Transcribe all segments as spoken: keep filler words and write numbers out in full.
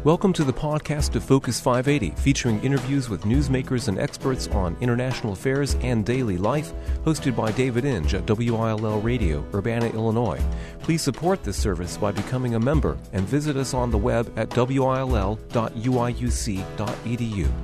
Welcome to the podcast of Focus five eighty, featuring interviews with newsmakers and experts on international affairs and daily life, hosted by David Inge at W I L L Radio, Urbana, Illinois. Please support this service by becoming a member and visit us on the web at w i l l dot u i u c dot e d u.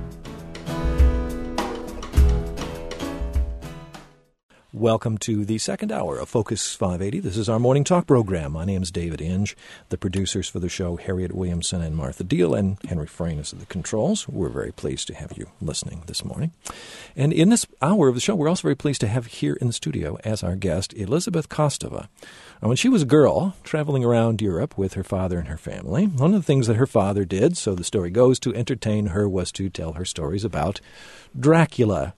Welcome to the second hour of Focus five eighty. This is our morning talk program. My name is David Inge. The producers for the show, Harriet Williamson and Martha Deal, and Henry Frayne is at the controls. We're very pleased to have you listening this morning. And in this hour of the show, we're also very pleased to have here in the studio as our guest Elizabeth Kostova. When she was a girl, traveling around Europe with her father and her family, one of the things that her father did, so the story goes, to entertain her was to tell her stories about Dracula.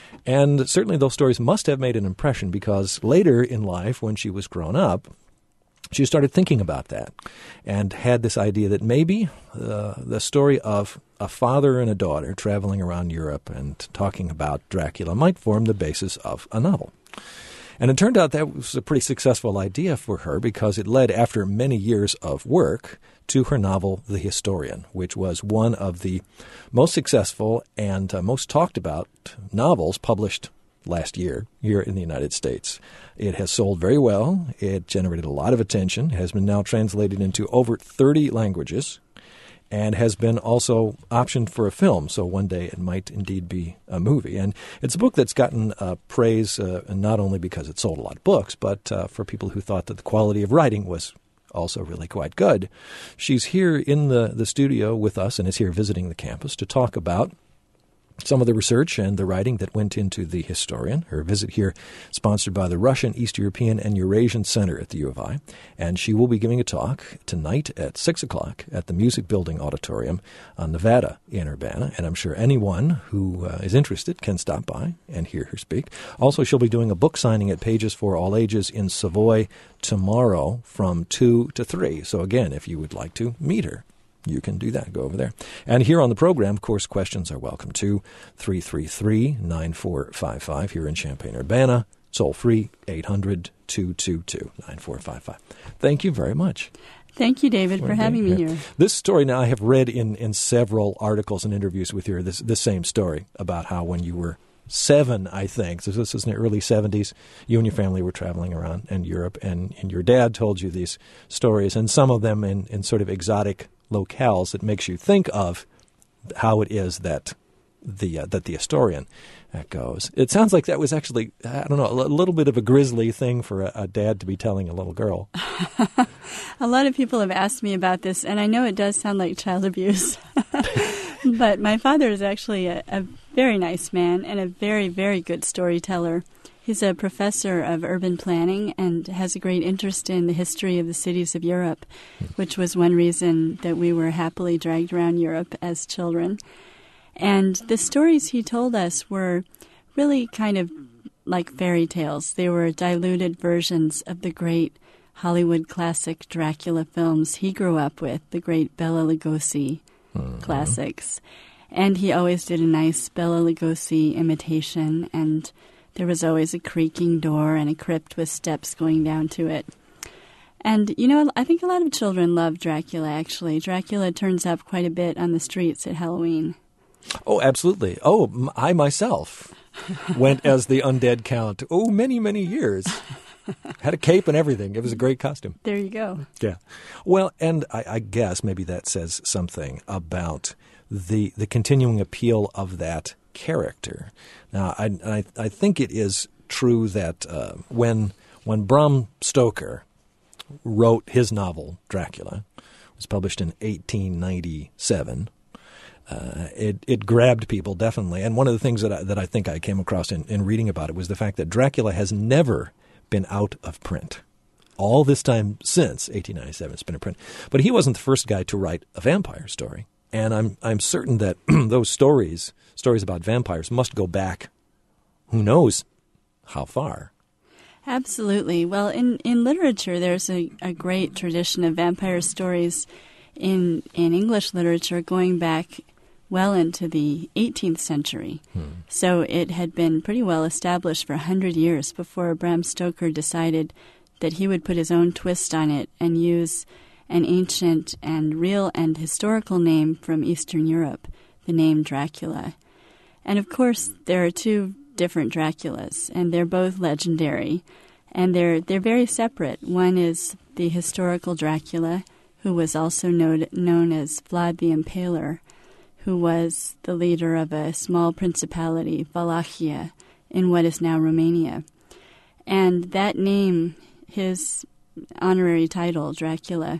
And certainly those stories must have made an impression, because later in life, when she was grown up, she started thinking about that and had this idea that maybe uh, the story of a father and a daughter traveling around Europe and talking about Dracula might form the basis of a novel. And it turned out that was a pretty successful idea for her, because it led, after many years of work, to her novel, The Historian, which was one of the most successful and uh, most talked about novels published last year here in the United States. It has sold very well. It generated a lot of attention, has been now translated into over thirty languages, and has been also optioned for a film, so one day it might indeed be a movie. And it's a book that's gotten uh, praise, uh, not only because it sold a lot of books, but uh, for people who thought that the quality of writing was also really quite good. She's here in the, the studio with us and is here visiting the campus to talk about some of the research and the writing that went into The Historian. Her visit here sponsored by the Russian, East European, and Eurasian Center at the U of I. And she will be giving a talk tonight at six o'clock at the Music Building Auditorium on Nevada in Urbana. And I'm sure anyone who uh, is interested can stop by and hear her speak. Also, she'll be doing a book signing at Pages for All Ages in Savoy tomorrow from two to three. So again, if you would like to meet her, you can do that. Go over there. And here on the program, of course, questions are welcome too. three three three, nine four five five here in Champaign-Urbana. Toll free, eight hundred, two two two, nine four five five. Thank you very much. Thank you, David, for having me here. This story now I have read in, in several articles and interviews with you, this, this same story about how when you were seven, I think, so this is in the early seventies, you and your family were traveling around in Europe, and, and your dad told you these stories, and some of them in, in sort of exotic locales that makes you think of how it is that the uh, that the historian uh, goes. It sounds like that was actually, I don't know, a little bit of a grisly thing for a, a dad to be telling a little girl. A lot of people have asked me about this, and I know it does sound like child abuse. But my father is actually a, a very nice man and a very, very good storyteller. He's a professor of urban planning and has a great interest in the history of the cities of Europe, which was one reason that we were happily dragged around Europe as children. And the stories he told us were really kind of like fairy tales. They were diluted versions of the great Hollywood classic Dracula films he grew up with, the great Bela Lugosi mm-hmm. classics. And he always did a nice Bela Lugosi imitation, and there was always a creaking door and a crypt with steps going down to it. And, you know, I think a lot of children love Dracula, actually. Dracula turns up quite a bit on the streets at Halloween. Oh, absolutely. Oh, I myself went as the undead count, oh, many, many years. Had a cape and everything. It was a great costume. There you go. Yeah. Well, and I, I guess maybe that says something about the the continuing appeal of that character. Now, I, I, I think it is true that uh, when when Bram Stoker wrote his novel, Dracula, it was published in eighteen ninety-seven, uh, it, it grabbed people, definitely. And one of the things that I, that I think I came across in, in reading about it was the fact that Dracula has never been out of print. All this time since eighteen ninety-seven, it's been in print. But he wasn't the first guy to write a vampire story. And I'm I'm certain that those stories, stories about vampires, must go back, who knows how far. Absolutely. Well, in, in literature, there's a, a great tradition of vampire stories in in English literature going back well into the eighteenth century. Hmm. So it had been pretty well established for one hundred years before Bram Stoker decided that he would put his own twist on it and use an ancient and real and historical name from Eastern Europe, the name Dracula. And of course, there are two different Draculas, and they're both legendary, and they're they're very separate. One is the historical Dracula, who was also known, known as Vlad the Impaler, who was the leader of a small principality, Wallachia, in what is now Romania. And that name, his honorary title, Dracula,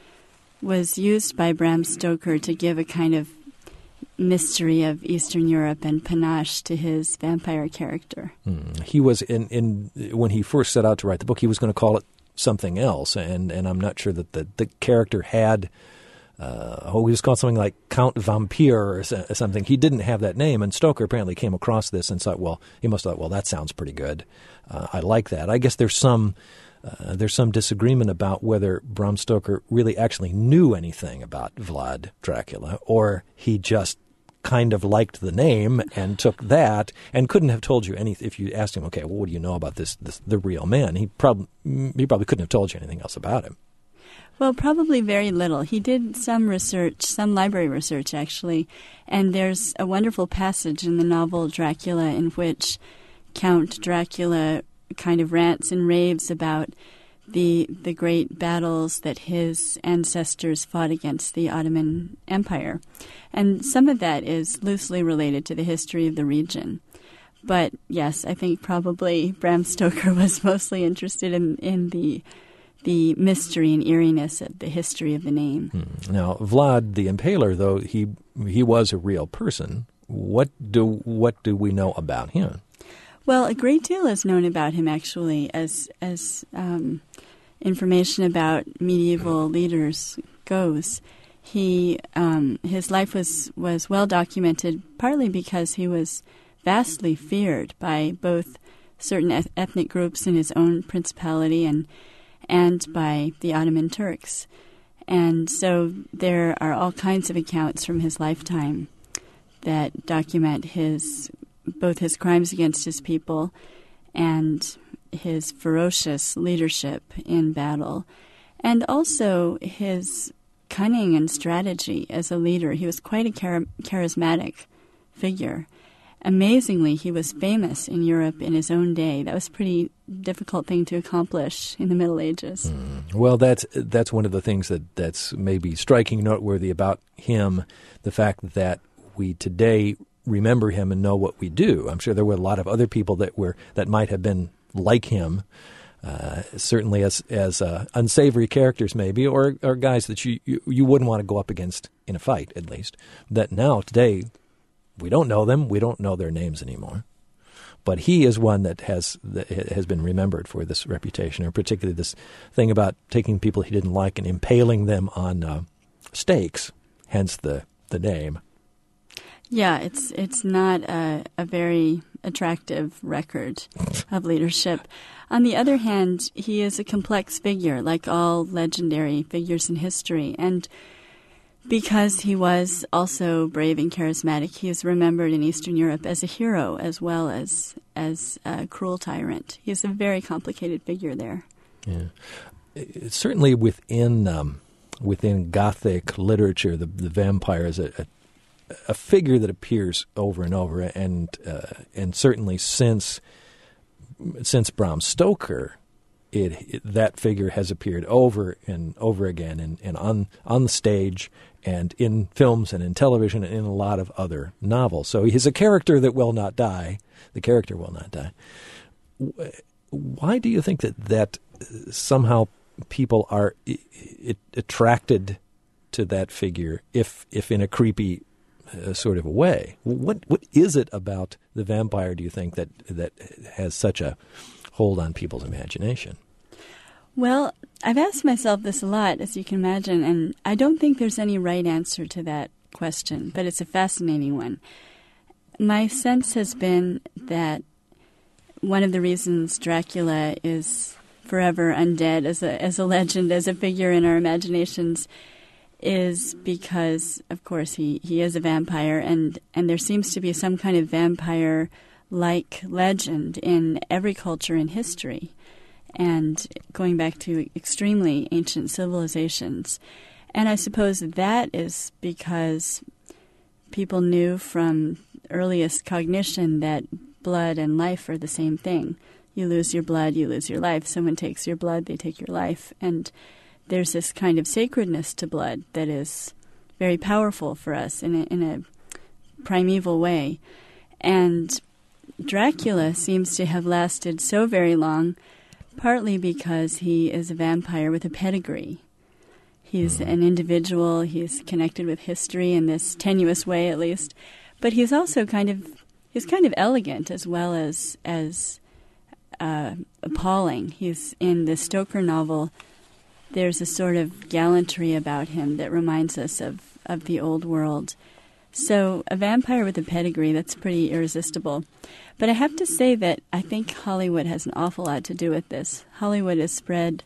was used by Bram Stoker to give a kind of mystery of Eastern Europe and panache to his vampire character. Mm. He was in, in when he first set out to write the book, he was going to call it something else, and, and I'm not sure that the, the character had, uh, oh, he was called something like Count Vampire or something. He didn't have that name, and Stoker apparently came across this and thought, well, he must have thought, well, that sounds pretty good. Uh, I like that. I guess there's some uh, there's some disagreement about whether Bram Stoker really actually knew anything about Vlad Dracula, or he just kind of liked the name and took that and couldn't have told you anything. If you asked him, okay, well, what do you know about this, this the real man? He probably he probably couldn't have told you anything else about him. Well, probably very little. He did some research, some library research, actually, and there's a wonderful passage in the novel Dracula in which Count Dracula kind of rants and raves about the the great battles that his ancestors fought against the Ottoman Empire. And some of that is loosely related to the history of the region. But yes, I think probably Bram Stoker was mostly interested in, in the the mystery and eeriness of the history of the name. Hmm. Now, Vlad the Impaler, though he he was a real person, what do what do we know about him? Well, a great deal is known about him, actually, as as um, information about medieval leaders goes. He um, his life was, was well documented, partly because he was vastly feared by both certain eth- ethnic groups in his own principality and and by the Ottoman Turks. And so there are all kinds of accounts from his lifetime that document his both his crimes against his people and his ferocious leadership in battle, and also his cunning and strategy as a leader. He was quite a char- charismatic figure. Amazingly, he was famous in Europe in his own day. That was a pretty difficult thing to accomplish in the Middle Ages. Mm. Well, that's that's one of the things that, that's maybe striking, noteworthy about him, the fact that we today remember him and know what we do. I'm sure there were a lot of other people that were that might have been like him, uh, certainly as as uh, unsavory characters maybe, or, or guys that you, you, you wouldn't want to go up against in a fight, at least, that now, today, we don't know them. We don't know their names anymore. But he is one that has that has been remembered for this reputation, or particularly this thing about taking people he didn't like and impaling them on uh, stakes, hence the, the name. Yeah, it's it's not a, a very attractive record of leadership. On the other hand, he is a complex figure, like all legendary figures in history. And because he was also brave and charismatic, he is remembered in Eastern Europe as a hero as well as as a cruel tyrant. He is a very complicated figure there. Yeah, it's certainly within um, within Gothic literature, the, the vampire is a, a a figure that appears over and over, and uh, and certainly since since Bram Stoker, it, it that figure has appeared over and over again, and, and on on the stage, and in films, and in television, and in a lot of other novels. So he's a character that will not die. The character will not die. Why do you think that that somehow people are I- I- attracted to that figure, if if in a creepy Uh, sort of a way? What what is it about the vampire, do you think, that that has such a hold on people's imagination? Well, I've asked myself this a lot, as you can imagine, and I don't think there's any right answer to that question, but it's a fascinating one. My sense has been that one of the reasons Dracula is forever undead as a as a legend, as a figure in our imaginations, is because, of course, he, he is a vampire, and, and there seems to be some kind of vampire-like legend in every culture in history. and going back to extremely ancient civilizations. And I suppose that is because people knew from earliest cognition that blood and life are the same thing. You lose your blood, you lose your life. Someone takes your blood, they take your life. And there's this kind of sacredness to blood that is very powerful for us in a, in a primeval way. And Dracula seems to have lasted so very long, partly because he is a vampire with a pedigree. He's an individual, he's connected with history in this tenuous way at least, but he's also kind of he's kind of elegant as well as as uh, appalling. He's in the Stoker novel. There's a sort of gallantry about him that reminds us of, of the old world. So a vampire with a pedigree, that's pretty irresistible. But I have to say that I think Hollywood has an awful lot to do with this. Hollywood has spread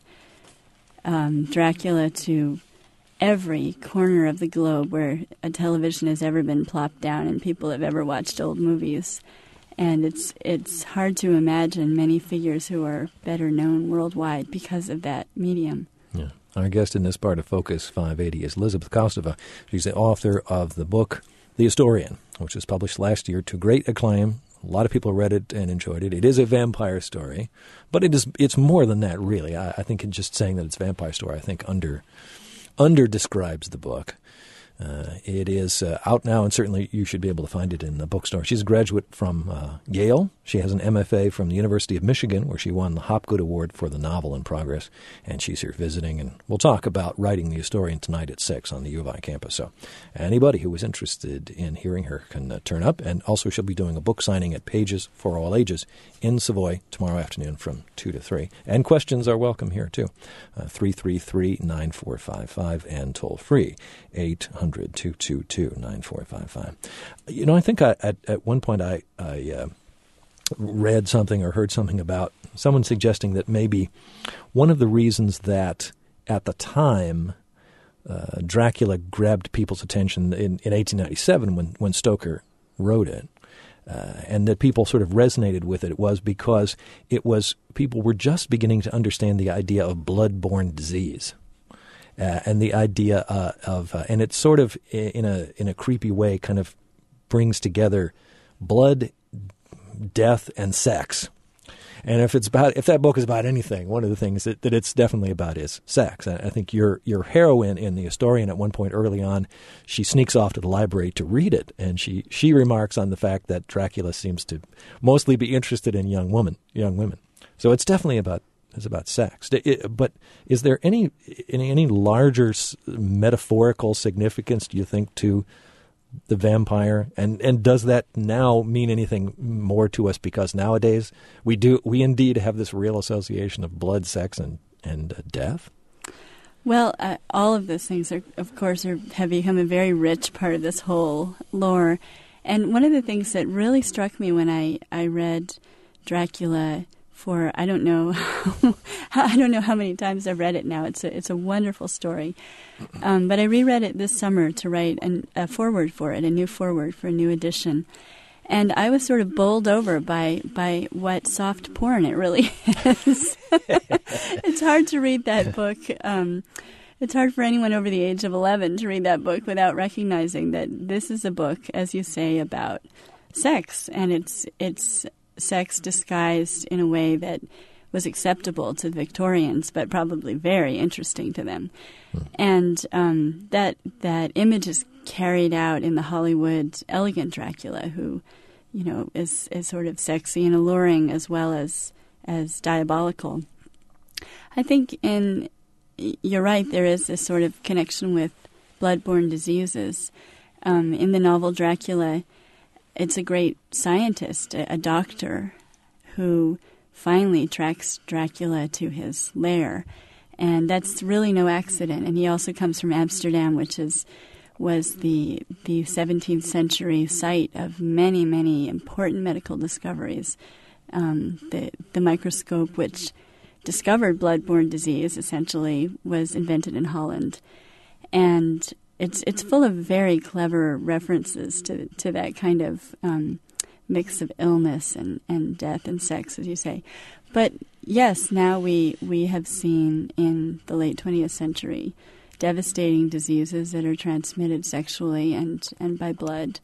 um, Dracula to every corner of the globe where a television has ever been plopped down and people have ever watched old movies. And it's it's hard to imagine many figures who are better known worldwide because of that medium. Yeah. Our guest in this part of Focus five eighty is Elizabeth Kostova. She's the author of the book The Historian, which was published last year to great acclaim. A lot of people read it and enjoyed it. It is a vampire story, but it is it's more than that, really. I, I think just saying that it's a vampire story, I think under under describes the book. Uh, it is uh, out now, and certainly you should be able to find it in the bookstore. She's a graduate from uh, Yale. She has an M F A from the University of Michigan, where she won the Hopgood Award for the novel in progress, and she's here visiting. And we'll talk about writing The Historian tonight at six on the U of I campus. So anybody who is interested in hearing her can uh, turn up. And also she'll be doing a book signing at Pages for All Ages in Savoy tomorrow afternoon from two to three. And questions are welcome here, too. Uh, three three three, nine four five five and toll free, eight hundred, two two two, nine four five five. You know, I think I, at, at one point I, I uh, read something or heard something about someone suggesting that maybe one of the reasons that at the time uh, Dracula grabbed people's attention in, in eighteen ninety-seven when, when Stoker wrote it, uh, and that people sort of resonated with it was because it was people were just beginning to understand the idea of blood-borne disease. Uh, and the idea uh, of, uh, and it's sort of in a in a creepy way, kind of brings together blood, death, and sex. And if it's about, if that book is about anything, one of the things that, that it's definitely about is sex. I, I think your your heroine in The Historian at one point early on, she sneaks off to the library to read it, and she she remarks on the fact that Dracula seems to mostly be interested in young women, young women. So it's definitely about. Is about sex. It, but is there any, any any larger metaphorical significance, do you think, to the vampire? And and does that now mean anything more to us? Because nowadays we do we indeed have this real association of blood, sex, and and uh, death. Well, uh, all of those things are, of course, are, have become a very rich part of this whole lore. And one of the things that really struck me when I, I read Dracula. For I don't know, I don't know how many times I've read it now. It's a it's a wonderful story, um, but I reread it this summer to write an, a foreword for it, a new foreword for a new edition, and I was sort of bowled over by by what soft porn it really is. It's hard to read that book. Um, it's hard for anyone over the age of eleven to read that book without recognizing that this is a book, as you say, about sex, and it's it's. sex disguised in a way that was acceptable to the Victorians, but probably very interesting to them. Hmm. And um, that that image is carried out in the Hollywood elegant Dracula, who, you know, is, is sort of sexy and alluring as well as as diabolical. I think in you're right, there is this sort of connection with blood-borne diseases. Um, in the novel Dracula, it's a great scientist, a, a doctor, who finally tracks Dracula to his lair. And that's really no accident. And he also comes from Amsterdam, which is was the the seventeenth century site of many, many important medical discoveries. Um, the, the microscope, which discovered blood-borne disease, essentially, was invented in Holland. And It's it's full of very clever references to to that kind of um, mix of illness and, and death and sex, as you say. But yes, now we, we have seen in the late twentieth century devastating diseases that are transmitted sexually and, and by blood.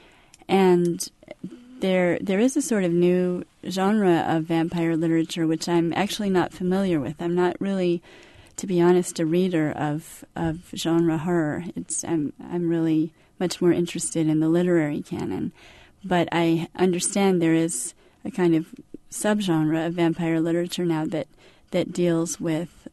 And there there is a sort of new genre of vampire literature which I'm actually not familiar with. I'm not really, to be honest, a reader of of genre horror. It's I'm I'm really much more interested in the literary canon. But I understand there is a kind of subgenre of vampire literature now that, that deals with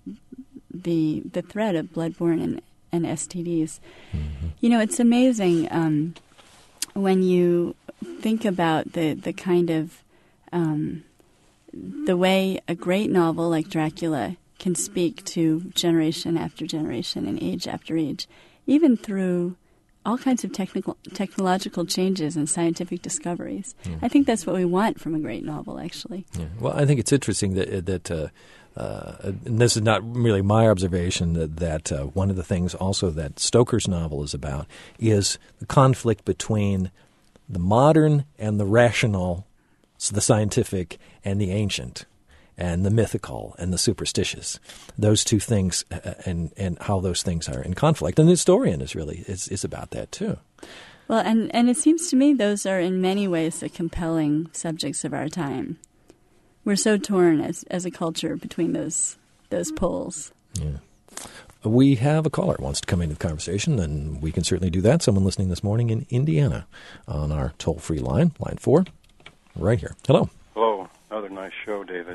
the the threat of bloodborne and, and S T Ds. Mm-hmm. You know, it's amazing um, when you think about the, the kind of um, the way a great novel like Dracula can speak to generation after generation and age after age, even through all kinds of technical technological changes and scientific discoveries. Yeah. I think that's what we want from a great novel, actually. Yeah. Well, I think it's interesting that that uh, uh, and this is not really my observation, that, that uh, one of the things also that Stoker's novel is about is the conflict between the modern and the rational, so the scientific and the ancient, and the mythical and the superstitious. Those two things, uh, and and how those things are in conflict. And the historian is really is, is about that too. Well, and, and it seems to me those are in many ways the compelling subjects of our time. We're so torn as as a culture between those those poles. Yeah. We have a caller who wants to come into the conversation, and we can certainly do that. Someone listening this morning in Indiana on our toll-free line, line four, right here. Hello. Hello. Another nice show, David.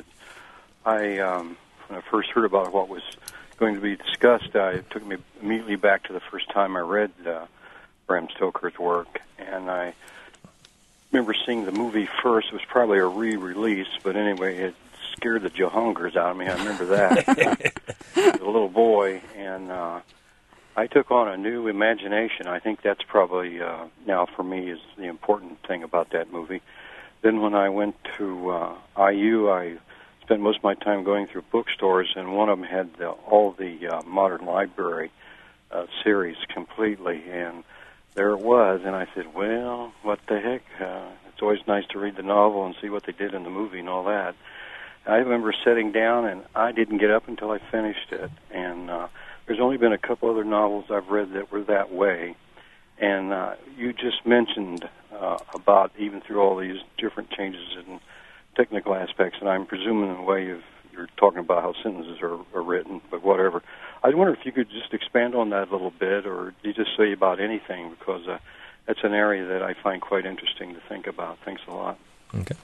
I, um, when I first heard about what was going to be discussed, uh, it took me immediately back to the first time I read uh, Bram Stoker's work, and I remember seeing the movie first. It was probably a re-release, but anyway, it scared the jahungers out of me. I remember that. I was a little boy, and uh, I took on a new imagination. I think that's probably, uh, now for me, is the important thing about that movie. Then when I went to uh, I U, I spent most of my time going through bookstores, and one of them had the, all the uh, Modern Library uh, series completely, and there it was, and I said, well, what the heck? Uh, it's always nice to read the novel and see what they did in the movie and all that. I remember sitting down, and I didn't get up until I finished it, and uh, there's only been a couple other novels I've read that were that way, and uh, you just mentioned uh, about even through all these different changes in technical aspects, and I'm presuming in a way you've, you're talking about how sentences are, are written, but whatever. I wonder if you could just expand on that a little bit, or you just say about anything, because uh, that's an area that I find quite interesting to think about. Thanks a lot. Okay.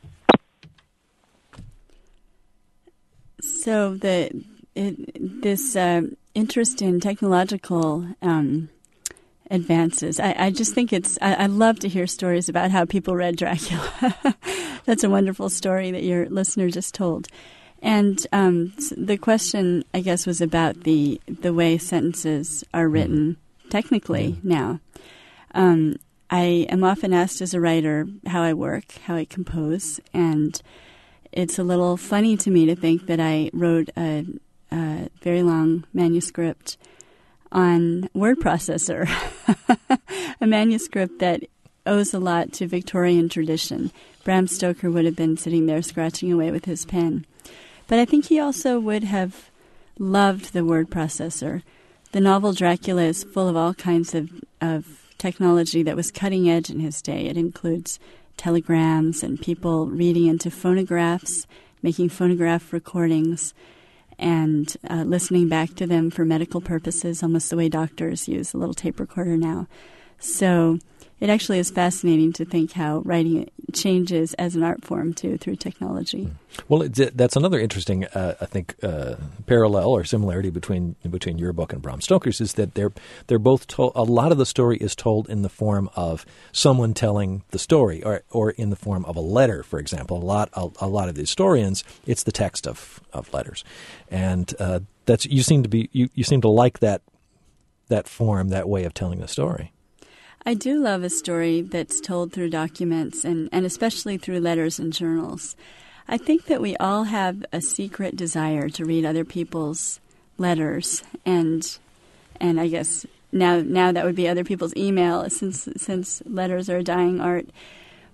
So the it, this uh, interest in technological um, advances, I, I just think it's, I, I love to hear stories about how people read Dracula. That's a wonderful story that your listener just told. And um, the question, I guess, was about the the way sentences are written technically mm-hmm. now. Um, I am often asked as a writer how I work, how I compose, and it's a little funny to me to think that I wrote a, a very long manuscript on word processor, a manuscript that owes a lot to Victorian tradition. Bram Stoker would have been sitting there scratching away with his pen. But I think he also would have loved the word processor. The novel Dracula is full of all kinds of, of technology that was cutting edge in his day. It includes telegrams and people reading into phonographs, making phonograph recordings, and uh, listening back to them for medical purposes, almost the way doctors use a little tape recorder now. So it actually is fascinating to think how writing changes as an art form, too, through technology. Well, it, that's another interesting, uh, I think, uh, parallel or similarity between between your book and Bram Stoker's, is that they're they're both told. A lot of the story is told in the form of someone telling the story, or or in the form of a letter, for example. A lot a, a lot of the historians, it's the text of, of letters, and uh, that's you seem to be you, you seem to like that that form, that way of telling the story. I do love a story that's told through documents and, and especially through letters and journals. I think that we all have a secret desire to read other people's letters, and and I guess now now that would be other people's email, since since letters are a dying art.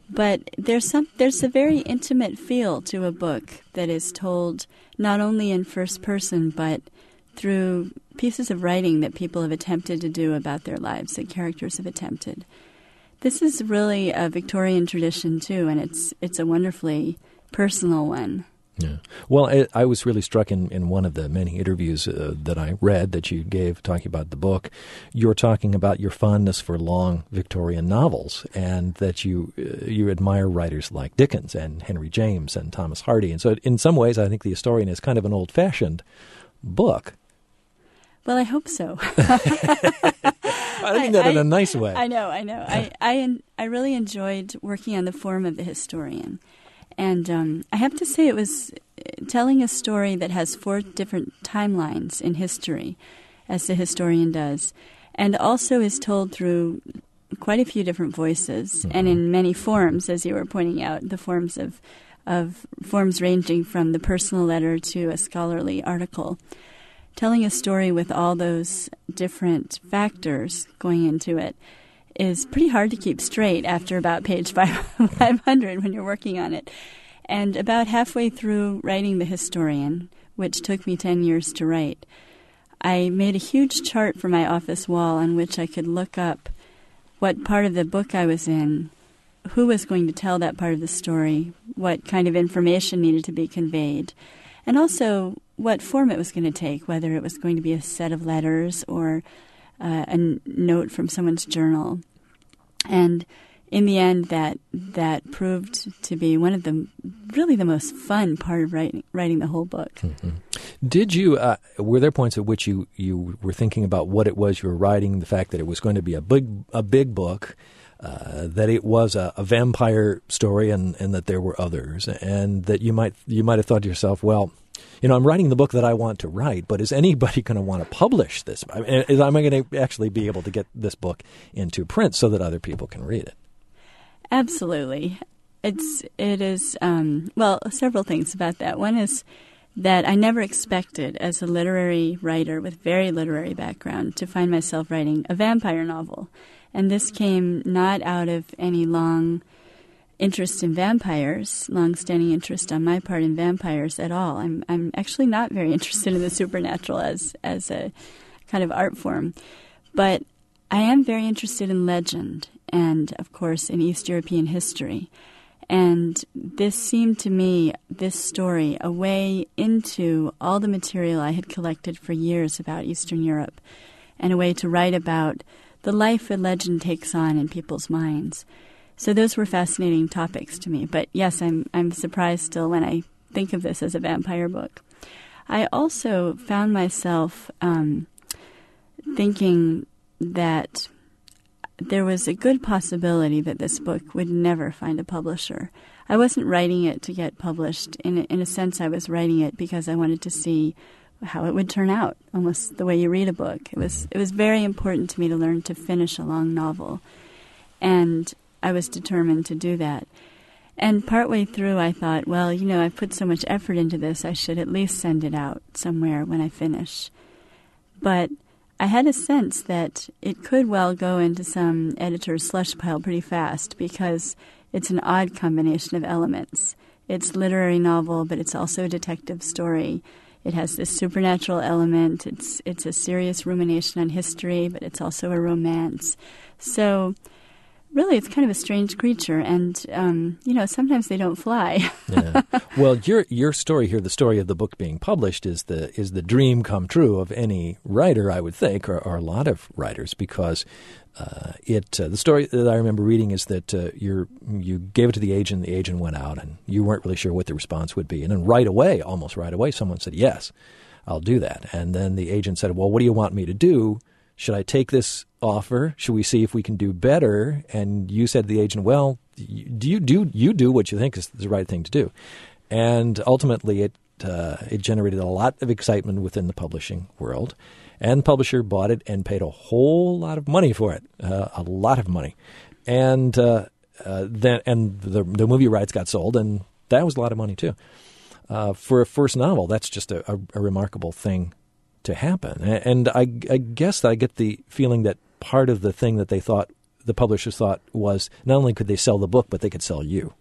But there's some there's a very intimate feel to a book that is told not only in first person, but through pieces of writing that people have attempted to do about their lives, that characters have attempted. This is really a Victorian tradition, too, and it's it's a wonderfully personal one. Yeah. Well, I, I was really struck in, in one of the many interviews uh, that I read that you gave talking about the book. You were talking about your fondness for long Victorian novels, and that you uh, you admire writers like Dickens and Henry James and Thomas Hardy. And so in some ways, I think The Historian is kind of an old-fashioned book. Well, I hope so. I mean that I, in a nice way. I know, I know. I, I, I really enjoyed working on the form of the historian. And um, I have to say it was telling a story that has four different timelines in history, as the historian does, and also is told through quite a few different voices, mm-hmm. and in many forms, as you were pointing out, the forms of, of forms ranging from the personal letter to a scholarly article. Telling a story with all those different factors going into it is pretty hard to keep straight after about page five hundred when you're working on it. And about halfway through writing The Historian, which took me ten years to write, I made a huge chart for my office wall on which I could look up what part of the book I was in, who was going to tell that part of the story, what kind of information needed to be conveyed, and also what form it was going to take, whether it was going to be a set of letters or Uh, a n- note from someone's journal. And in the end, that that proved to be one of the really the most fun part of writing writing the whole book. Mm-hmm. Did you, uh, were there points at which you, you were thinking about what it was you were writing, the fact that it was going to be a big a big book, uh, that it was a, a vampire story and, and that there were others, and that you might you might have thought to yourself, well, you know, I'm writing the book that I want to write, but is anybody going to want to publish this? I mean, is, am I going to actually be able to get this book into print so that other people can read it? Absolutely. It's, it is, um, well, several things about that. One is that I never expected, as a literary writer with very literary background, to find myself writing a vampire novel. And this came not out of any long interest in vampires, long-standing interest on my part in vampires at all. I'm I'm actually not very interested in the supernatural as as a kind of art form, but I am very interested in legend and, of course, in East European history. And this seemed to me, this story, a way into all the material I had collected for years about Eastern Europe, and a way to write about the life a legend takes on in people's minds. So those were fascinating topics to me. But yes, I'm I'm surprised still when I think of this as a vampire book. I also found myself um, thinking that there was a good possibility that this book would never find a publisher. I wasn't writing it to get published. In a, in a sense, I was writing it because I wanted to see how it would turn out, almost the way you read a book. It was it was very important to me to learn to finish a long novel. And I was determined to do that. And partway through, I thought, well, you know, I've put so much effort into this, I should at least send it out somewhere when I finish. But I had a sense that it could well go into some editor's slush pile pretty fast, because it's an odd combination of elements. It's a literary novel, but it's also a detective story. It has this supernatural element. It's it's a serious rumination on history, but it's also a romance. So really, it's kind of a strange creature, and, um, you know, sometimes they don't fly. Yeah. Well, your your story here, the story of the book being published, is the is the dream come true of any writer, I would think, or, or a lot of writers, because uh, it uh, the story that I remember reading is that uh, you're, you gave it to the agent, the agent went out, and you weren't really sure what the response would be. And then right away, almost right away, someone said, yes, I'll do that. And then the agent said, well, what do you want me to do? Should I take this offer? Should we see if we can do better? And you said to the agent, well, do you do you do what you think is the right thing to do? And ultimately, it uh, it generated a lot of excitement within the publishing world. And the publisher bought it and paid a whole lot of money for it, uh, a lot of money. And uh, uh, then and the, the movie rights got sold, and that was a lot of money too. Uh, for a first novel, that's just a, a, a remarkable thing to happen. And I, I guess that I get the feeling that part of the thing that they thought the publishers thought was not only could they sell the book, but they could sell you.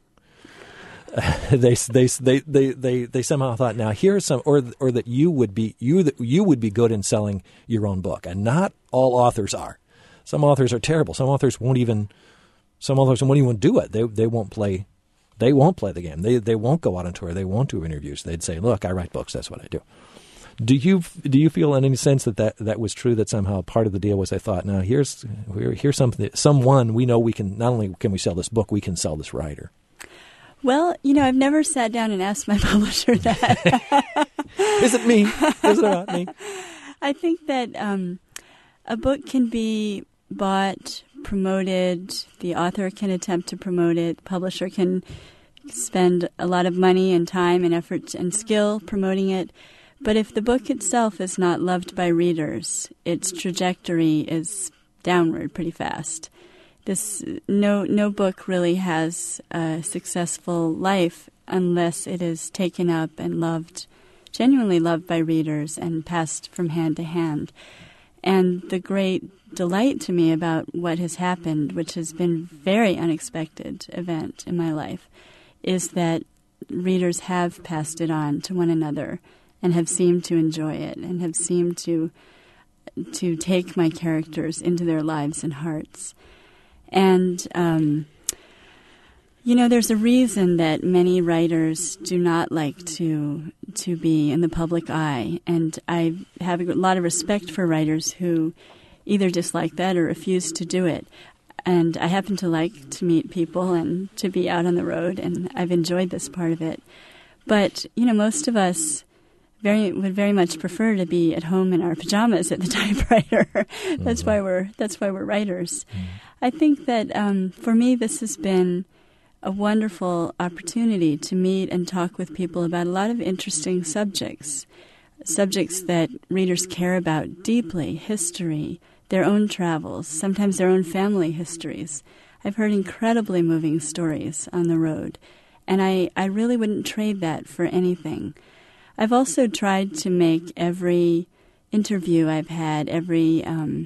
Uh, they, they they they they they somehow thought, now here's some, or or that you would be you that you would be good in selling your own book, and not all authors are. Some authors are terrible. Some authors won't even some authors won't even do it. They they won't play they won't play the game. They they won't go out on tour. They won't do interviews. They'd say, look, I write books. That's what I do. Do you do you feel in any sense that, that that was true? That somehow part of the deal was they thought, now here's here's something someone we know we can not only can we sell this book, we can sell this writer. Well, you know, I've never sat down and asked my publisher that. Is it me? Is it about me? I think that um, a book can be bought, promoted. The author can attempt to promote it. The publisher can spend a lot of money and time and effort and skill promoting it. But if the book itself is not loved by readers, its trajectory is downward pretty fast. This no no book really has a successful life unless it is taken up and loved, genuinely loved by readers and passed from hand to hand. And the great delight to me about what has happened, which has been a very unexpected event in my life, is that readers have passed it on to one another and have seemed to enjoy it and have seemed to to take my characters into their lives and hearts. And, um, you know, there's a reason that many writers do not like to to be in the public eye. And I have a lot of respect for writers who either dislike that or refuse to do it. And I happen to like to meet people and to be out on the road, and I've enjoyed this part of it. But, you know, most of us very would very much prefer to be at home in our pajamas at the typewriter. That's mm-hmm. why we're that's why we're writers. Mm-hmm. I think that um, for me, this has been a wonderful opportunity to meet and talk with people about a lot of interesting subjects, subjects that readers care about deeply: history, their own travels, sometimes their own family histories. I've heard incredibly moving stories on the road, and I, I really wouldn't trade that for anything. I've also tried to make every interview I've had, every um,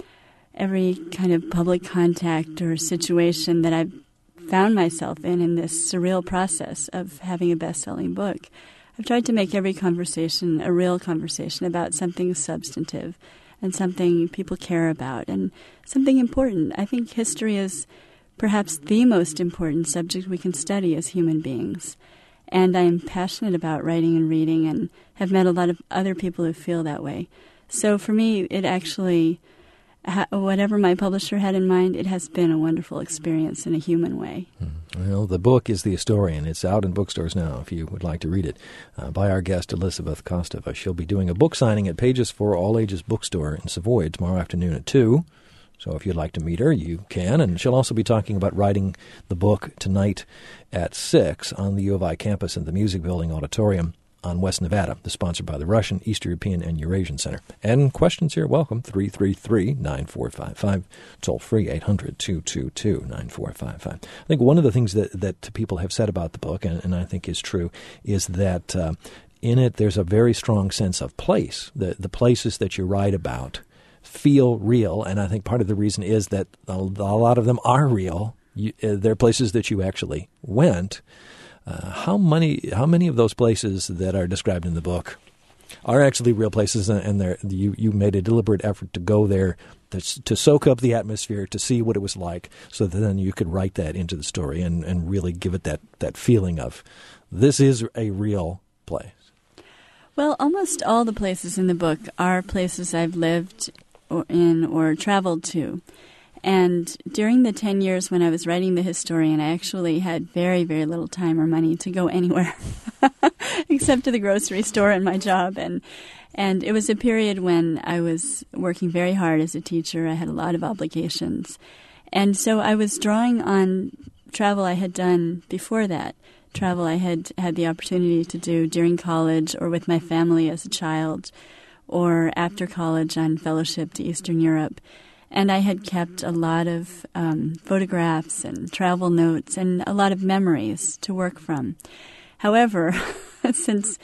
every kind of public contact or situation that I've found myself in in this surreal process of having a best-selling book, I've tried to make every conversation a real conversation about something substantive and something people care about and something important. I think history is perhaps the most important subject we can study as human beings. And I'm passionate about writing and reading and have met a lot of other people who feel that way. So for me, it actually, whatever my publisher had in mind, it has been a wonderful experience in a human way. Well, the book is The Historian. It's out in bookstores now if you would like to read it, uh, by our guest Elizabeth Kostova. She'll be doing a book signing at Pages for All Ages Bookstore in Savoy tomorrow afternoon at two. So if you'd like to meet her, you can. And she'll also be talking about writing the book tonight at six on the U of I campus in the Music Building Auditorium on West Nevada. It's sponsored by the Russian, East European, and Eurasian Center. And questions here, welcome, three three three, nine four five five. Toll free, eight hundred, two two two, nine four five five. I think one of the things that, that people have said about the book, and, and I think is true, is that uh, in it there's a very strong sense of place. The, the places that you write about feel real, and I think part of the reason is that a, a lot of them are real. You, uh, they're places that you actually went. Uh, how many how many of those places that are described in the book are actually real places, and, and they're, you you made a deliberate effort to go there to, to soak up the atmosphere, to see what it was like, so that then you could write that into the story and, and really give it that, that feeling of this is a real place? Well, almost all the places in the book are places I've lived or in or traveled to. And during the ten years when I was writing The Historian, I actually had very, very little time or money to go anywhere except to the grocery store and my job. And and it was a period when I was working very hard as a teacher. I had a lot of obligations. And so I was drawing on travel I had done before that, travel I had had the opportunity to do during college or with my family as a child or after college on fellowship to Eastern Europe. And I had kept a lot of um, photographs and travel notes and a lot of memories to work from. However, since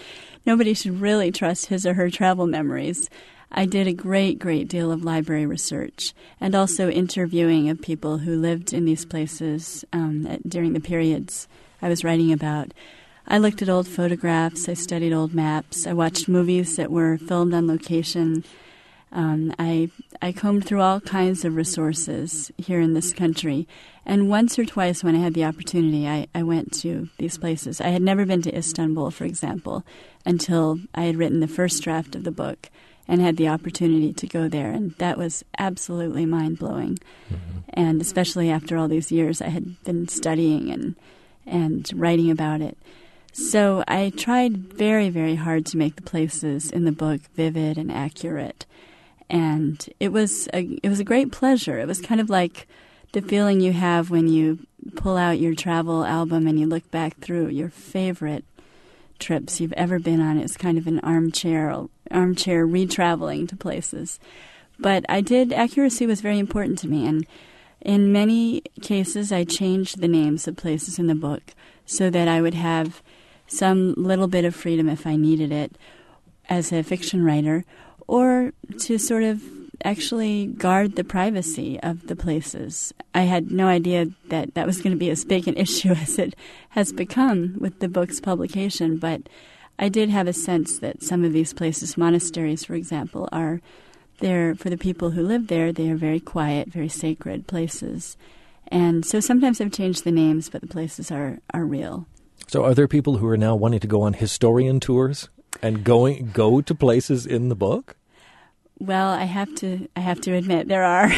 nobody should really trust his or her travel memories. I did a great, great deal of library research and also interviewing of people who lived in these places um, at, during the periods I was writing about. I looked at old photographs, I studied old maps, I watched movies that were filmed on location. Um, I I combed through all kinds of resources here in this country, and once or twice when I had the opportunity, I, I went to these places. I had never been to Istanbul, for example, until I had written the first draft of the book and had the opportunity to go there, and that was absolutely mind-blowing. Mm-hmm. And especially after all these years, I had been studying and and writing about it. So I tried very, very hard to make the places in the book vivid and accurate. And it was a, it was a great pleasure. It was kind of like the feeling you have when you pull out your travel album and you look back through your favorite trips you've ever been on. It's kind of an armchair armchair re-traveling to places. But I did, accuracy was very important to me, and in many cases I changed the names of places in the book so that I would have some little bit of freedom if I needed it as a fiction writer, or to sort of actually guard the privacy of the places. I had no idea that that was going to be as big an issue as it has become with the book's publication, but I did have a sense that some of these places, monasteries, for example, are there for the people who live there. They are very quiet, very sacred places. And so sometimes I've changed the names, but the places are, are real. So are there people who are now wanting to go on historian tours and going go to places in the book? Well, I have to I have to admit there are,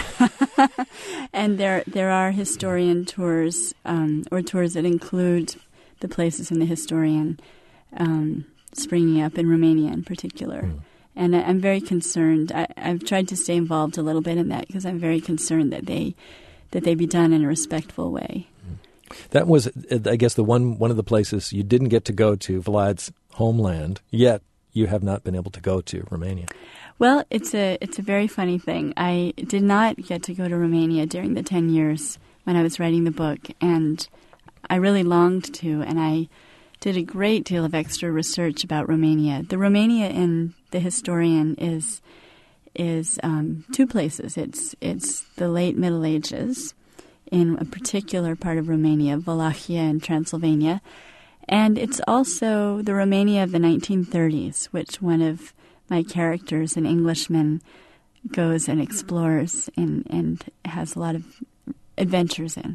and there there are historian tours um, or tours that include the places in the historian, um, springing up in Romania in particular. Mm. And I, I'm very concerned. I, I've tried to stay involved a little bit in that because I'm very concerned that they that they be done in a respectful way. That was, I guess, the one one of the places you didn't get to go to, Vlad's homeland, yet you have not been able to go to Romania. Well, it's a it's a very funny thing. I did not get to go to Romania during the ten years when I was writing the book, and I really longed to, and I did a great deal of extra research about Romania. The Romania in the historian is is um, two places. It's it's the late Middle Ages in a particular part of Romania, Wallachia and Transylvania, and it's also the Romania of the nineteen thirties, which one of my characters, an Englishman, goes and explores and, and has a lot of adventures in.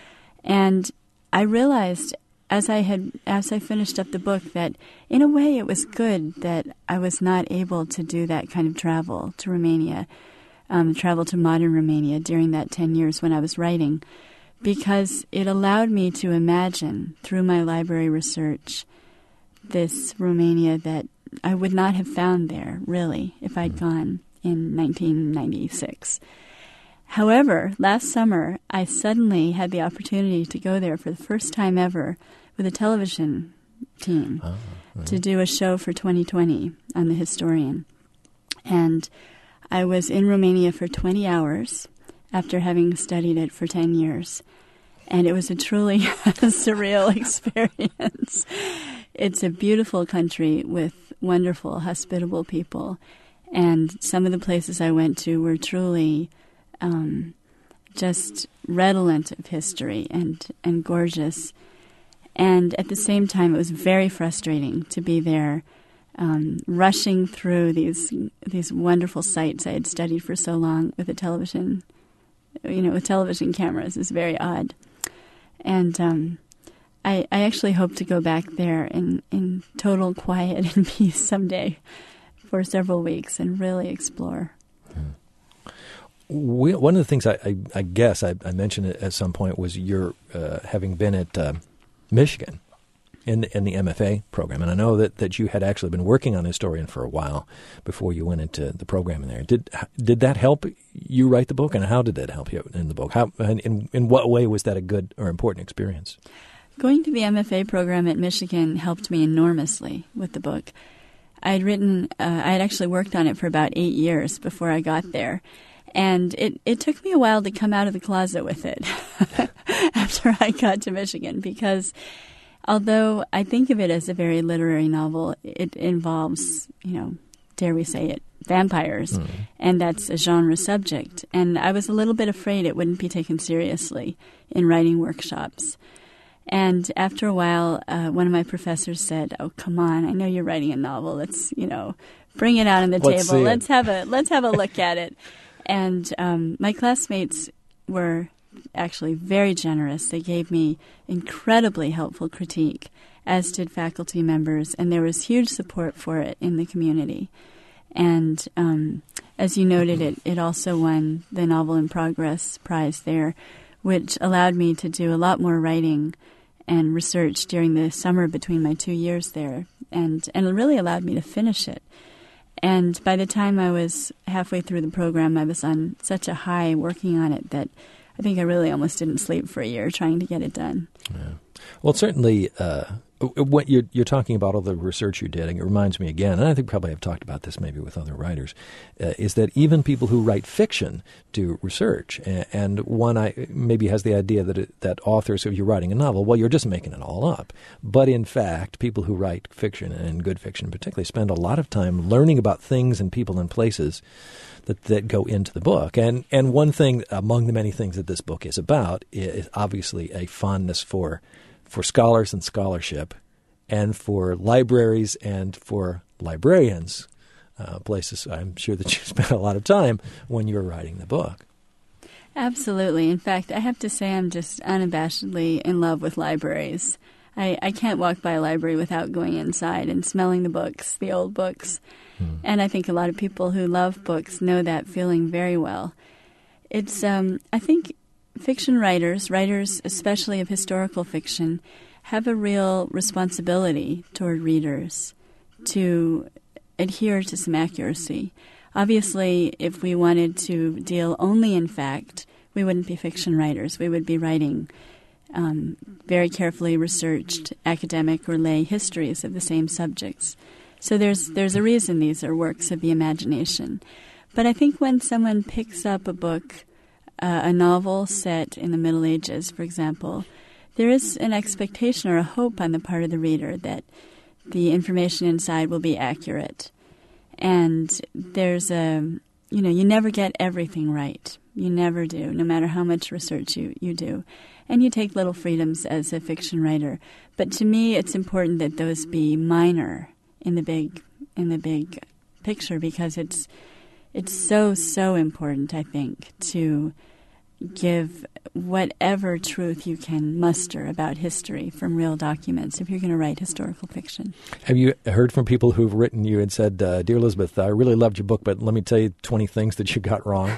And I realized as I had as I finished up the book that in a way it was good that I was not able to do that kind of travel to Romania, um, travel to modern Romania during that ten years when I was writing, because it allowed me to imagine through my library research this Romania that I would not have found there, really, if I'd gone in nineteen ninety-six. However, last summer, I suddenly had the opportunity to go there for the first time ever with a television team oh, right. to do a show for twenty twenty on the historian. And I was in Romania for twenty hours after having studied it for ten years. And it was a truly surreal experience. It's a beautiful country with wonderful, hospitable people. And some of the places I went to were truly um, just redolent of history and, and gorgeous. And at the same time, it was very frustrating to be there, um, rushing through these these wonderful sites I had studied for so long with a television, you know, with television cameras. It's very odd. And um, I, I actually hope to go back there in, in total quiet and peace someday for several weeks and really explore. Hmm. We, one of the things I, I, I guess I, I mentioned it at some point was your uh, having been at uh, Michigan in the, in the M F A program. And I know that, that you had actually been working on historian for a while before you went into the program in there. Did did that help you write the book, and how did that help you in the book? How in in what way was that a good or important experience? Going to the M F A program at Michigan helped me enormously with the book. I had written, uh, I had actually worked on it for about eight years before I got there. And it, it took me a while to come out of the closet with it after I got to Michigan, because although I think of it as a very literary novel, it involves, you know, dare we say it, vampires, mm. and that's a genre subject. And I was a little bit afraid it wouldn't be taken seriously in writing workshops. And after a while, uh, one of my professors said, "Oh, come on! I know you're writing a novel. Let's, you know, bring it out on the let's table. Let's have a let's have a look at it." And um, my classmates were actually very generous. They gave me incredibly helpful critique, as did faculty members, and there was huge support for it in the community. And um, as you noted, it it also won the Novel in Progress prize there, which allowed me to do a lot more writing and research during the summer between my two years there, and, and it really allowed me to finish it. And by the time I was halfway through the program, I was on such a high working on it that I think I really almost didn't sleep for a year trying to get it done. Yeah. Well, certainly, uh, what you're, you're talking about all the research you did, and it reminds me again, and I think probably I've talked about this maybe with other writers, uh, is that even people who write fiction do research. And, and one I, maybe has the idea that it, that authors, if you're writing a novel, well, you're just making it all up. But in fact, people who write fiction, and good fiction particularly, spend a lot of time learning about things and people and places that, that go into the book. And, and one thing among the many things that this book is about is obviously a fondness for for scholars and scholarship, and for libraries and for librarians, uh, places I'm sure that you spent a lot of time when you were writing the book. Absolutely. In fact, I have to say I'm just unabashedly in love with libraries. I, I can't walk by a library without going inside and smelling the books, the old books. Hmm. And I think a lot of people who love books know that feeling very well. It's, um, I think, fiction writers, writers especially of historical fiction, have a real responsibility toward readers to adhere to some accuracy. Obviously, if we wanted to deal only in fact, we wouldn't be fiction writers. We would be writing um, very carefully researched academic or lay histories of the same subjects. So there's there's a reason these are works of the imagination. But I think when someone picks up a book, Uh, a novel set in the Middle Ages, for example, there is an expectation or a hope on the part of the reader that the information inside will be accurate. And there's a, you know, you never get everything right. You never do, no matter how much research you, you do. And you take little freedoms as a fiction writer. But to me, it's important that those be minor in the big, in the big picture, because it's It's so, so important, I think, to give whatever truth you can muster about history from real documents if you're going to write historical fiction. Have you heard from people who've written you and said, uh, Dear Elizabeth, I really loved your book, but let me tell you twenty things that you got wrong?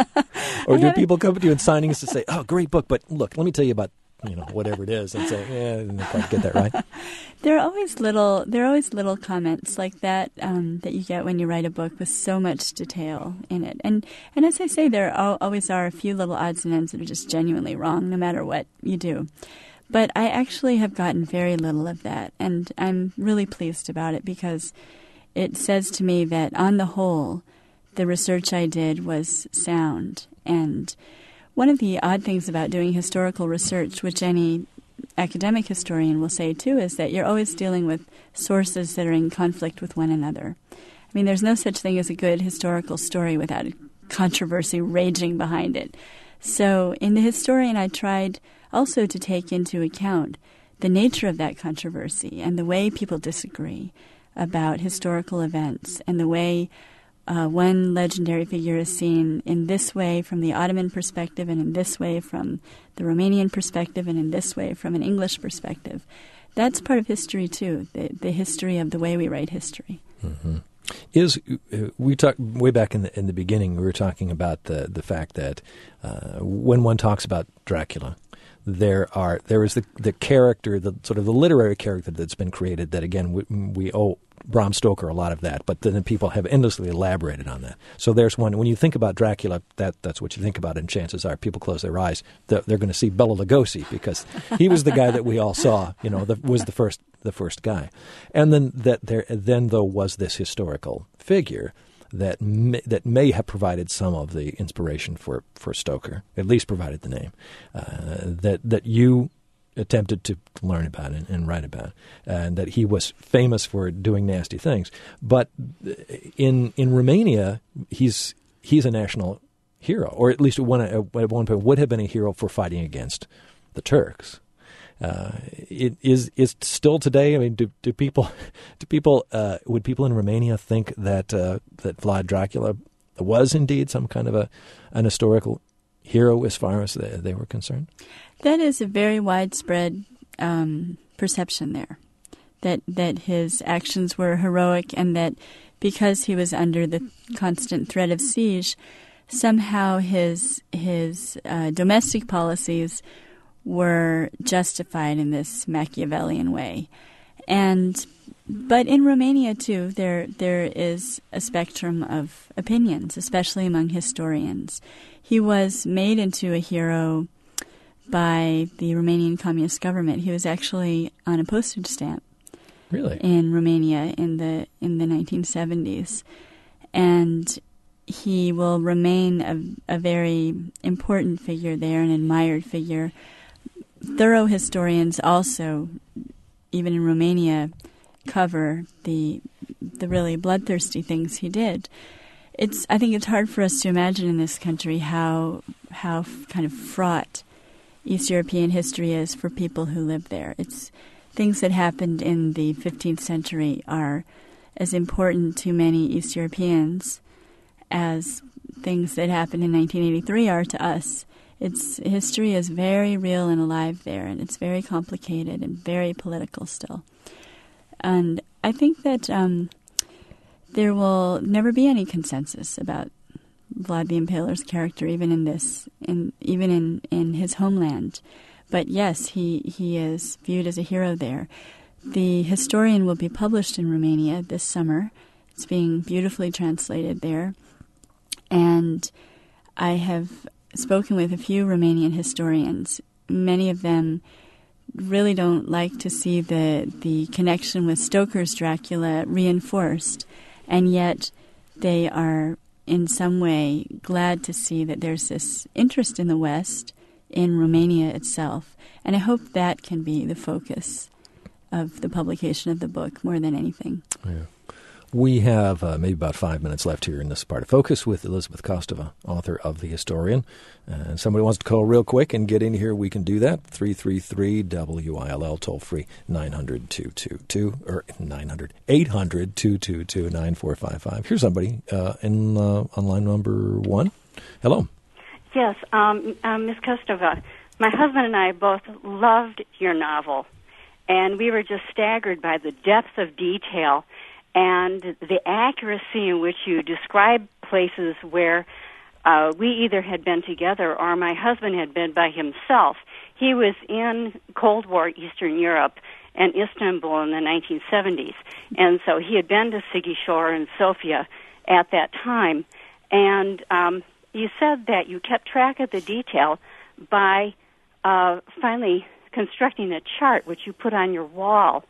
Or do people come to you and signings to say, oh, great book, but look, let me tell you about, you know, whatever it is, and say, yeah, I didn't quite get that right? There are always little, there are always little comments like that um, that you get when you write a book with so much detail in it. And and as I say, there are, always are a few little odds and ends that are just genuinely wrong, no matter what you do. But I actually have gotten very little of that, and I'm really pleased about it, because it says to me that on the whole, the research I did was sound. And one of the odd things about doing historical research, which any academic historian will say too, is that you're always dealing with sources that are in conflict with one another. I mean, there's no such thing as a good historical story without a controversy raging behind it. So in The Historian, I tried also to take into account the nature of that controversy and the way people disagree about historical events, and the way Uh, one legendary figure is seen in this way from the Ottoman perspective, and in this way from the Romanian perspective, and in this way from an English perspective. That's part of history, too, the, the history of the way we write history. Mm-hmm. Is uh, we talked way back in the in the beginning, we were talking about the, the fact that uh, when one talks about Dracula, there are there is the, the character, the sort of the literary character that's been created that, again, we, we owe Bram Stoker a lot of that, but then people have endlessly elaborated on that. So there's one, when you think about Dracula, that that's what you think about, and chances are people close their eyes, they're, they're going to see Bela Lugosi, because he was the guy that we all saw, you know, the, was the first the first guy. And then that there then though was this historical figure that may, that may have provided some of the inspiration for, for Stoker, at least provided the name, uh, that that you attempted to learn about and, and write about, and that he was famous for doing nasty things. But in in Romania, he's he's a national hero, or at least at one, at one point would have been a hero for fighting against the Turks. Uh, it is is still today. I mean, do, do people do people uh, would people in Romania think that uh, that Vlad Dracula was indeed some kind of a an historical hero as far as they, they were concerned? That is a very widespread um, perception there, that that his actions were heroic, and that because he was under the constant threat of siege, somehow his his uh, domestic policies were justified in this Machiavellian way. And but in Romania too, there there is a spectrum of opinions, especially among historians. He was made into a hero by the Romanian communist government. He was actually on a postage stamp. Really? In Romania in the in the nineteen seventies. And he will remain a, a very important figure there, an admired figure. Thorough historians also, even in Romania, cover the the really bloodthirsty things he did. It's I think it's hard for us to imagine in this country how how kind of fraught East European history is for people who live there. It's things that happened in the fifteenth century are as important to many East Europeans as things that happened in nineteen eighty-three are to us. Its history is very real and alive there, and it's very complicated and very political still. And I think that um, there will never be any consensus about Vlad the Impaler's character, even in this, in even in, in his homeland. But yes, he, he is viewed as a hero there. The Historian will be published in Romania this summer. It's being beautifully translated there. And I have spoken with a few Romanian historians. Many of them really don't like to see the the connection with Stoker's Dracula reinforced, and yet they are in some way glad to see that there's this interest in the West, in Romania itself. And I hope that can be the focus of the publication of the book more than anything. Yeah. We have uh, maybe about five minutes left here in this part of Focus with Elizabeth Kostova, author of The Historian. And uh, somebody wants to call real quick and get in here, we can do that. three three three W I L L, toll free, nine hundred, two two two, or nine hundred, eight hundred, two two two, nine four five five. Here's somebody uh, in uh, on line number one. Hello. Yes, um, um, Miz Kostova, my husband and I both loved your novel, and we were just staggered by the depth of detail and the accuracy in which you describe places where uh, we either had been together or my husband had been by himself. He was in Cold War Eastern Europe and Istanbul in the nineteen seventies, and so he had been to Sigişor and Sofia at that time. And um, you said that you kept track of the detail by uh, finally constructing a chart, which you put on your wall.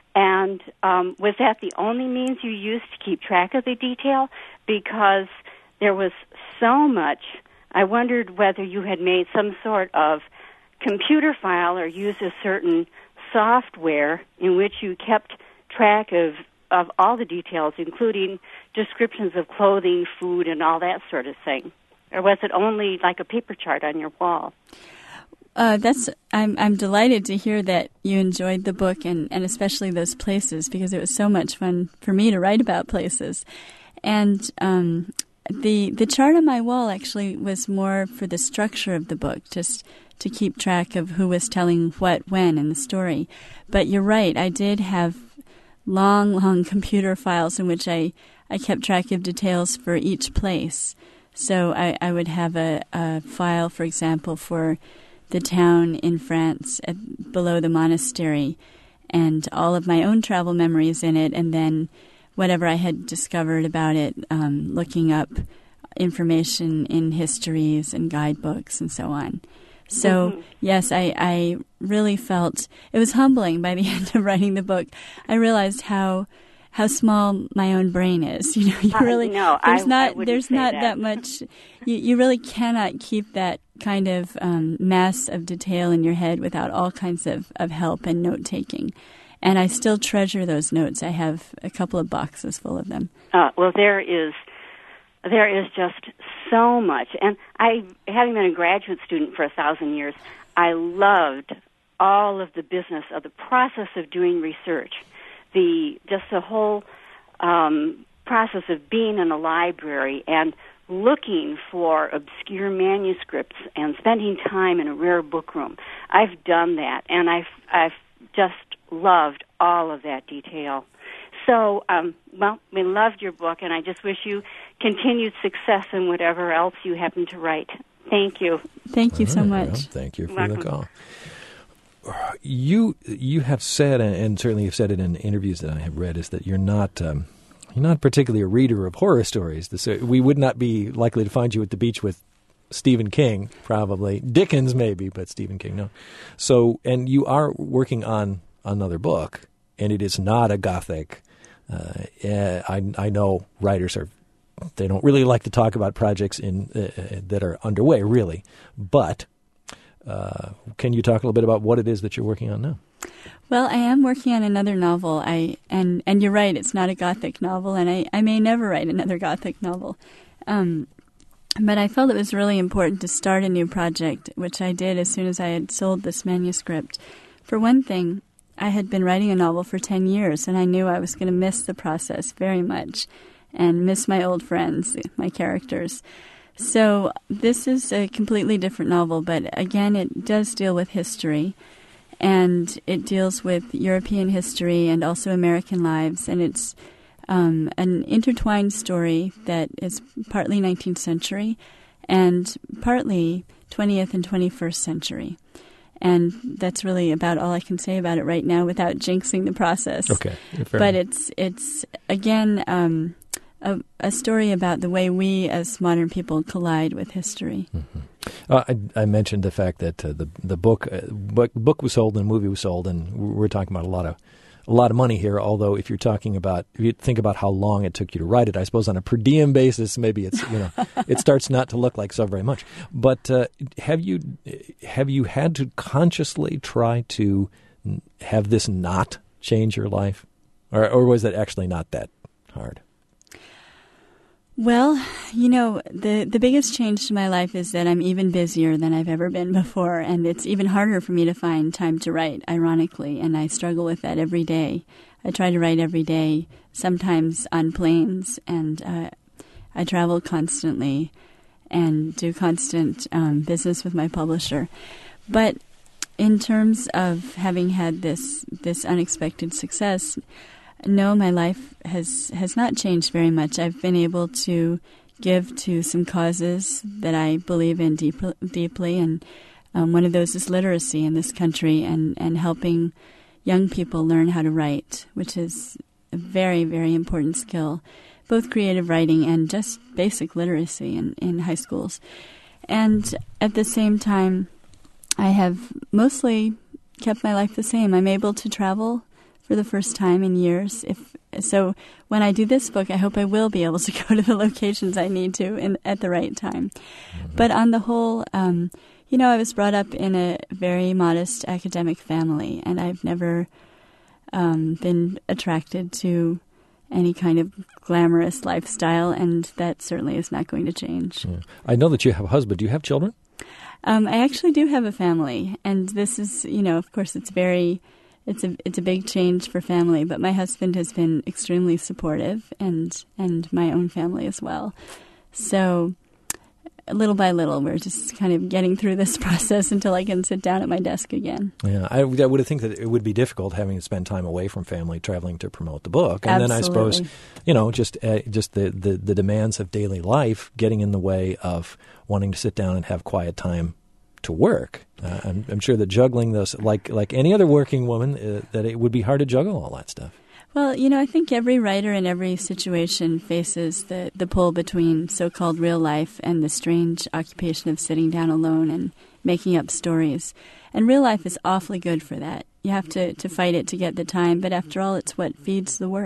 And um, was that the only means you used to keep track of the detail? Because there was so much. I wondered whether you had made some sort of computer file or used a certain software in which you kept track of, of all the details, including descriptions of clothing, food, and all that sort of thing. Or was it only like a paper chart on your wall? Uh, that's I'm I'm delighted to hear that you enjoyed the book and, and especially those places, because it was so much fun for me to write about places. And um, the the chart on my wall actually was more for the structure of the book, just to keep track of who was telling what when in the story. But you're right, I did have long, long computer files in which I, I kept track of details for each place. So I, I would have a, a file, for example, for the town in France at, below the monastery, and all of my own travel memories in it, and then whatever I had discovered about it, um, looking up information in histories and guidebooks and so on. So, mm-hmm. yes, I, I really felt it was humbling by the end of writing the book. I realized how how small my own brain is. You know, you really uh, no, there's I, not I there's not that. that much. You you really cannot keep that kind of um, mass of detail in your head without all kinds of, of help and note-taking. And I still treasure those notes. I have a couple of boxes full of them. Uh, well, there is there is just so much. And I, having been a graduate student for a thousand years, I loved all of the business of the process of doing research, the just the whole um, process of being in a library and looking for obscure manuscripts and spending time in a rare book room. I've done that, and I've I've just loved all of that detail. So, um, well, we loved your book, and I just wish you continued success in whatever else you happen to write. Thank you. Thank you so All much. right, well, thank you for Welcome. the call. You you have said, and certainly you've said it in interviews that I have read, is that you're not um, you're not particularly a reader of horror stories. This, uh, we would not be likely to find you at the beach with Stephen King, probably Dickens, maybe, but Stephen King, no. So, and you are working on another book, and it is not a gothic. Uh, uh, I I know writers are they don't really like to talk about projects in uh, that are underway, really, but. Uh, can you talk a little bit about what it is that you're working on now? Well, I am working on another novel. I and and you're right, it's not a Gothic novel, and I, I may never write another Gothic novel. Um, but I felt it was really important to start a new project, which I did as soon as I had sold this manuscript. For one thing, I had been writing a novel for ten years, and I knew I was going to miss the process very much and miss my old friends, my characters. So this is a completely different novel, but again, it does deal with history, and it deals with European history and also American lives, and it's um, an intertwined story that is partly nineteenth century and partly twentieth and twenty-first century. And that's really about all I can say about it right now without jinxing the process. Okay. But it's, it's again... Um, A, a story about the way we as modern people collide with history. Mm-hmm. Uh, I, I mentioned the fact that uh, the the book uh, book book was sold and the movie was sold, and we're talking about a lot of a lot of money here. Although, if you're talking about if you think about how long it took you to write it, I suppose on a per diem basis, maybe it's you know it starts not to look like so very much. But uh, have you have you had to consciously try to have this not change your life, or or was it actually not that hard? Well, you know, the, the biggest change to my life is that I'm even busier than I've ever been before, and it's even harder for me to find time to write, ironically, and I struggle with that every day. I try to write every day, sometimes on planes, and uh, I travel constantly and do constant um, business with my publisher. But in terms of having had this this unexpected success, no, my life has, has not changed very much. I've been able to give to some causes that I believe in deep, deeply, and um, one of those is literacy in this country and, and helping young people learn how to write, which is a very, very important skill, both creative writing and just basic literacy in, in high schools. And at the same time, I have mostly kept my life the same. I'm able to travel for the first time in years. If so, when I do this book, I hope I will be able to go to the locations I need to in, at the right time. Mm-hmm. But on the whole, um, you know, I was brought up in a very modest academic family, and I've never um, been attracted to any kind of glamorous lifestyle, and that certainly is not going to change. Yeah. I know that you have a husband. Do you have children? Um, I actually do have a family, and this is, you know, of course, it's very... It's a it's a big change for family, but my husband has been extremely supportive, and and my own family as well. So little by little, we're just kind of getting through this process until I can sit down at my desk again. Yeah, I, I would think that it would be difficult having to spend time away from family, traveling to promote the book, and Absolutely. then I suppose, you know, just uh, just the, the the demands of daily life getting in the way of wanting to sit down and have quiet time to work. Uh, I'm, I'm sure that juggling those, like like any other working woman, uh, that it would be hard to juggle all that stuff. Well, you know, I think every writer in every situation faces the, the pull between so-called real life and the strange occupation of sitting down alone and making up stories. And real life is awfully good for that. You have to, to fight it to get the time, but after all, it's what feeds the work.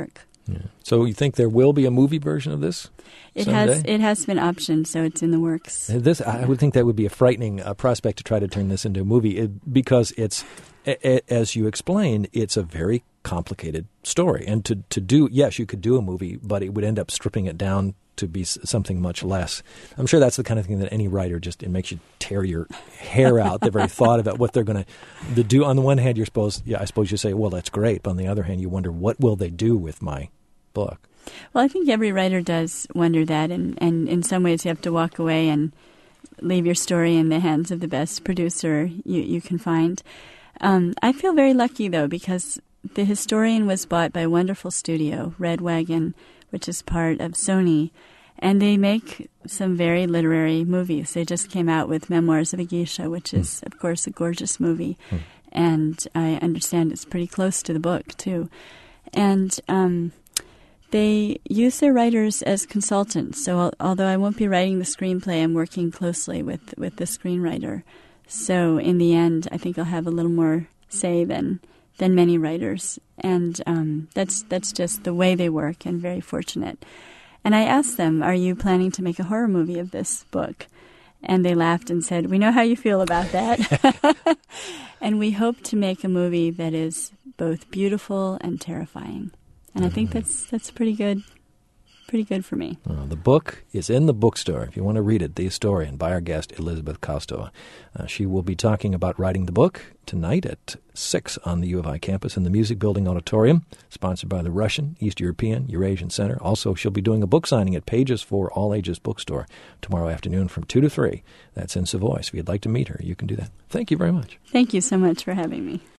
Yeah. So you think there will be a movie version of this? It someday? has it has been optioned, so it's in the works. This I would think that would be a frightening uh, prospect to try to turn this into a movie it, because it's, a, a, as you explained, it's a very complicated story. And to, to do, yes, you could do a movie, but it would end up stripping it down to be something much less. I'm sure that's the kind of thing that any writer just, it makes you tear your hair out, the very thought about what they're going to do. On the one hand, you're supposed, yeah, I suppose you say, well, that's great. But on the other hand, you wonder, what will they do with my book? Well, I think every writer does wonder that, and, and in some ways you have to walk away and leave your story in the hands of the best producer you, you can find. Um, I feel very lucky, though, because The Historian was bought by a wonderful studio, Red Wagon, which is part of Sony, and they make some very literary movies. They just came out with Memoirs of a Geisha, which is, mm. of course, a gorgeous movie, mm. and I understand it's pretty close to the book, too. And um, they use their writers as consultants, so al- although I won't be writing the screenplay, I'm working closely with, with the screenwriter. So in the end, I think I'll have a little more say than than many writers, and um, that's that's just the way they work, and very fortunate. And I asked them, are you planning to make a horror movie of this book? And they laughed and said, we know how you feel about that. And we hope to make a movie that is both beautiful and terrifying. And I think that's that's pretty good. Pretty good for me. Uh, the book is in the bookstore. If you want to read it, The Historian by our guest, Elizabeth Kostova. Uh, she will be talking about writing the book tonight at six on the U of I campus in the Music Building Auditorium, sponsored by the Russian, East European, Eurasian Center. Also, she'll be doing a book signing at Pages for All Ages Bookstore tomorrow afternoon from two to three. That's in Savoy. So if you'd like to meet her, you can do that. Thank you very much. Thank you so much for having me.